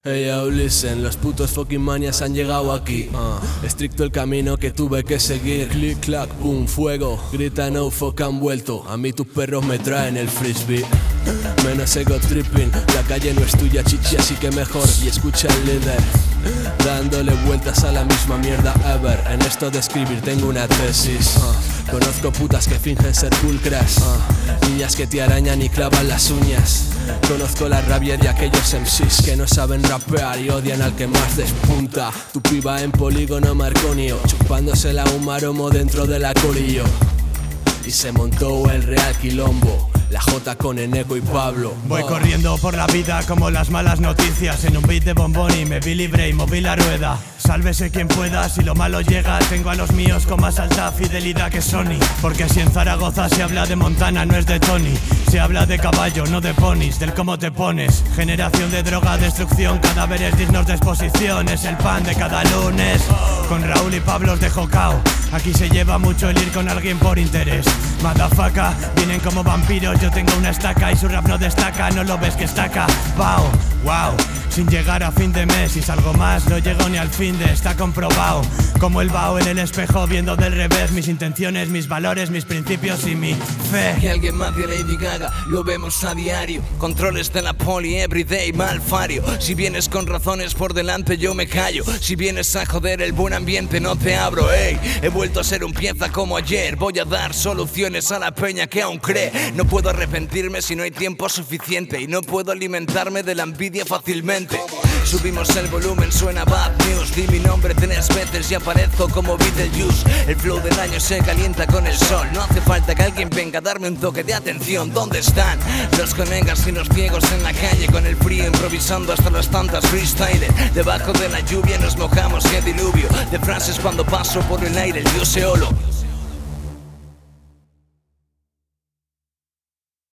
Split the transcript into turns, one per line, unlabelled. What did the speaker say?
Hey yo, listen, los putos fucking manias han llegado aquí. Estricto el camino que tuve que seguir. Click, clack, boom, fuego. Grita no fuck, han vuelto. A mí tus perros me traen el frisbee. Menos ego tripping. La calle no es tuya, chichi, así que mejor. Y escucha el líder dándole vueltas a la misma mierda ever. En esto de escribir tengo una tesis. Conozco putas que fingen ser pulcras, niñas que te arañan y clavan las uñas. Conozco la rabia de aquellos MCs que no saben rapear y odian al que más despunta. Tu piba en polígono Marconio, chupándosela un maromo dentro del acorillo. Y se montó el real quilombo, la J con Eneco y Pablo.
Voy corriendo por la vida como las malas noticias. En un beat de Bomboni me vi libre y moví la rueda. Sálvese quien pueda, si lo malo llega. Tengo a los míos con más alta fidelidad que Sony. Porque si en Zaragoza se habla de Montana, no es de Tony. Se habla de caballo, no de ponis, del cómo te pones. Generación de droga, destrucción, cadáveres dignos de exposición. Es el pan de cada lunes. Con Raúl y Pablos de Jocao. Aquí se lleva mucho el ir con alguien por interés. Madafaca, vienen como vampiros. Yo tengo una estaca y su rap no destaca. No lo ves que estaca, wow, wow. Sin llegar a fin de mes y salgo más, no llego ni al fin de, está comprobado. Como el vaho en el espejo viendo del revés mis intenciones, mis valores, mis principios y mi fe.
Que alguien mate a Lady Gaga, lo vemos a diario. Controles de la poli, everyday, malfario. Si vienes con razones por delante yo me callo. Si vienes a joder el buen ambiente no te abro, ey. He vuelto a ser un pieza como ayer. Voy a dar soluciones a la peña que aún cree. No puedo arrepentirme si no hay tiempo suficiente. Y no puedo alimentarme de la envidia fácilmente. Subimos el volumen, suena Bad News. Di mi nombre 3 veces y aparezco como Beetlejuice. El flow del año se calienta con el sol. No hace falta que alguien venga a darme un toque de atención. ¿Dónde están los conegas y los ciegos en la calle? Con el frío improvisando hasta las tantas freestyler. Debajo de la lluvia nos mojamos, qué diluvio de frases cuando paso por el aire. El dios Eolo